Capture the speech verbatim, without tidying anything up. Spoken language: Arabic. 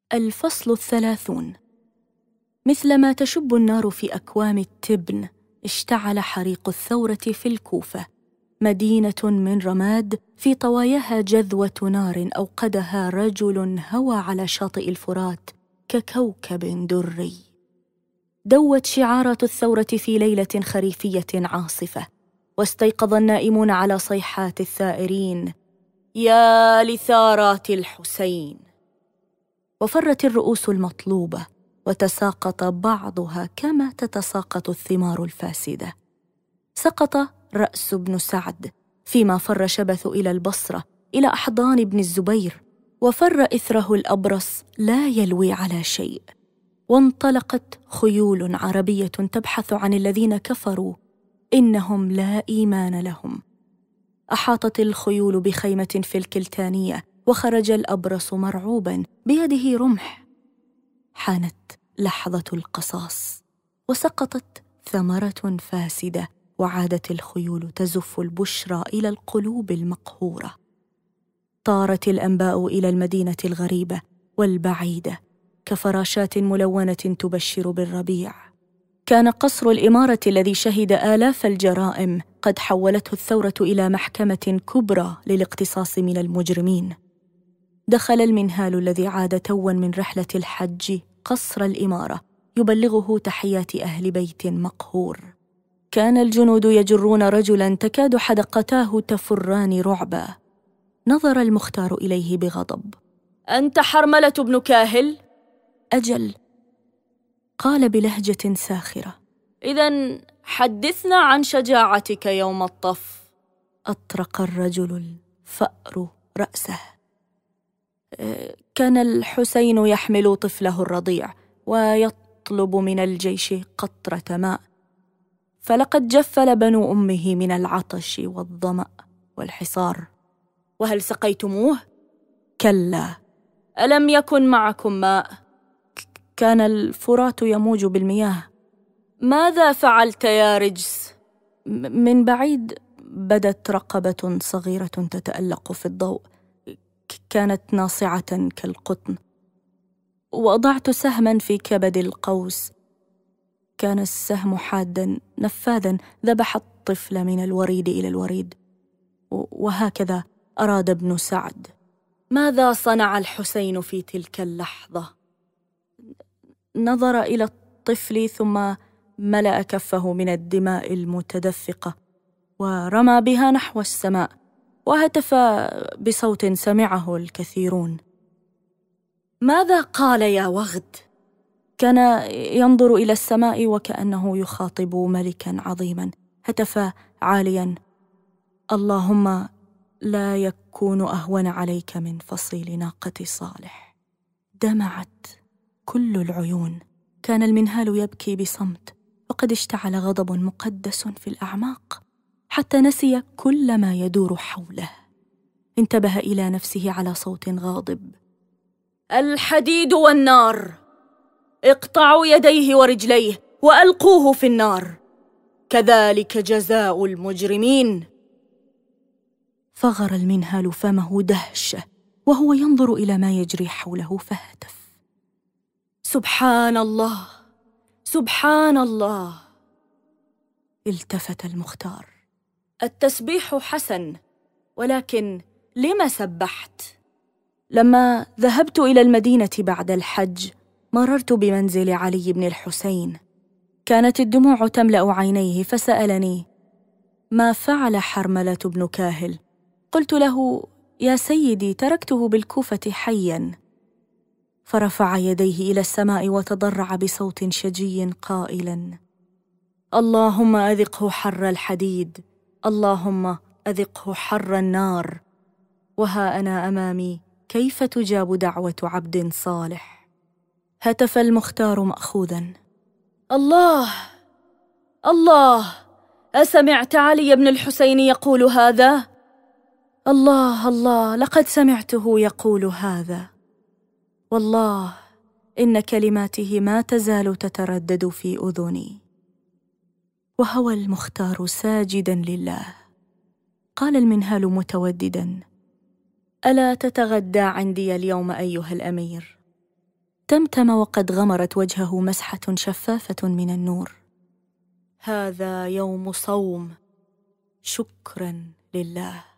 الفصل الثلاثون. مثلما تشب النار في أكوام التبن، اشتعل حريق الثورة في الكوفة، مدينة من رماد في طواياها جذوة نار أوقدها رجل هوى على شاطئ الفرات ككوكب دري. دوت شعارات الثورة في ليلة خريفية عاصفة، واستيقظ النائمون على صيحات الثائرين: يا لثارات الحسين! وفرت الرؤوس المطلوبة، وتساقط بعضها كما تتساقط الثمار الفاسدة. سقط رأس بن سعد، فيما فر شبث إلى البصرة إلى أحضان ابن الزبير، وفر إثره الأبرص لا يلوي على شيء. وانطلقت خيول عربية تبحث عن الذين كفروا، إنهم لا إيمان لهم. أحاطت الخيول بخيمة في الكلتانية، وخرج الأبرص مرعوباً بيده رمح. حانت لحظة القصاص، وسقطت ثمرة فاسدة، وعادت الخيول تزف البشرى إلى القلوب المقهورة. طارت الأنباء إلى المدينة الغريبة والبعيدة كفراشات ملونة تبشر بالربيع. كان قصر الإمارة الذي شهد آلاف الجرائم قد حولته الثورة إلى محكمة كبرى للاقتصاص من المجرمين. دخل المنهال الذي عاد توا من رحلة الحج قصر الإمارة يبلغه تحيات أهل بيت مقهور. كان الجنود يجرون رجلاً تكاد حدقتاه تفران رعباً. نظر المختار إليه بغضب: أنت حرملة بن كاهل؟ أجل، قال بلهجة ساخرة. إذن حدثنا عن شجاعتك يوم الطف. أطرق الرجل الفأر رأسه. كان الحسين يحمل طفله الرضيع ويطلب من الجيش قطرة ماء، فلقد جف لبن أمه من العطش والظمأ والحصار. وهل سقيتموه؟ كلا. ألم يكن معكم ماء؟ كان الفرات يموج بالمياه. ماذا فعلت يا رجس؟ من بعيد بدت رقبة صغيرة تتألق في الضوء، كانت ناصعة كالقطن. وضعت سهما في كبد القوس، كان السهم حادا نفاذا ذبح الطفل من الوريد إلى الوريد. وهكذا أراد ابن سعد. ماذا صنع الحسين في تلك اللحظة؟ نظر إلى الطفل ثم ملأ كفه من الدماء المتدفقة ورمى بها نحو السماء، وهتف بصوت سمعه الكثيرون: ماذا قال يا وغد؟ كان ينظر إلى السماء وكأنه يخاطب ملكا عظيما. هتف عاليا: اللهم لا يكون أهون عليك من فصيل ناقة صالح. دمعت كل العيون. كان المنهال يبكي بصمت، وقد اشتعل غضب مقدس في الأعماق حتى نسي كل ما يدور حوله. انتبه إلى نفسه على صوت غاضب: الحديد والنار، اقطعوا يديه ورجليه وألقوه في النار، كذلك جزاء المجرمين. فغر المنهال فمه دهشة وهو ينظر إلى ما يجري حوله، فهتف: سبحان الله، سبحان الله. التفت المختار: التسبيح حسن، ولكن لما سبحت؟ لما ذهبت إلى المدينة بعد الحج مررت بمنزل علي بن الحسين، كانت الدموع تملأ عينيه، فسألني: ما فعل حرملة بن كاهل؟ قلت له: يا سيدي، تركته بالكوفة حياً. فرفع يديه إلى السماء وتضرع بصوت شجي قائلاً: اللهم أذقه حر الحديد، اللهم أذقه حر النار. وها أنا أمامي كيف تجاب دعوة عبد صالح. هتف المختار مأخوذاً: الله الله، أسمعت علي بن الحسين يقول هذا؟ الله الله، لقد سمعته يقول هذا. والله إن كلماته ما تزال تتردد في أذني. وهوى المختار ساجدا لله. قال المنهال متوددا: ألا تتغدى عندي اليوم أيها الأمير؟ تمتم وقد غمرت وجهه مسحة شفافة من النور. هذا يوم صوم، شكراً لله.